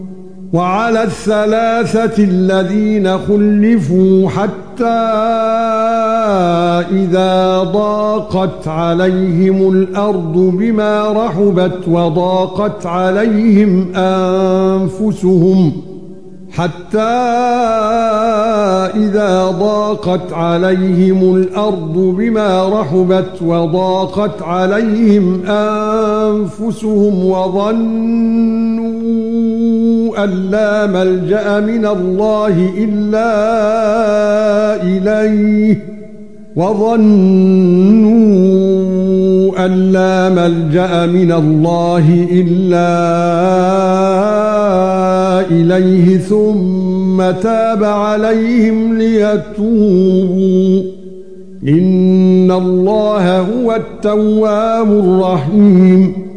وعلى الثلاثة الذين خلفوا حتى إذا ضاقت عليهم الأرض بما رحبت وضاقت عليهم أنفسهم وظنوا أن لا ملجأ من الله إلا إليه ثم تاب عليهم ليتوبوا إن الله هو التواب الرحيم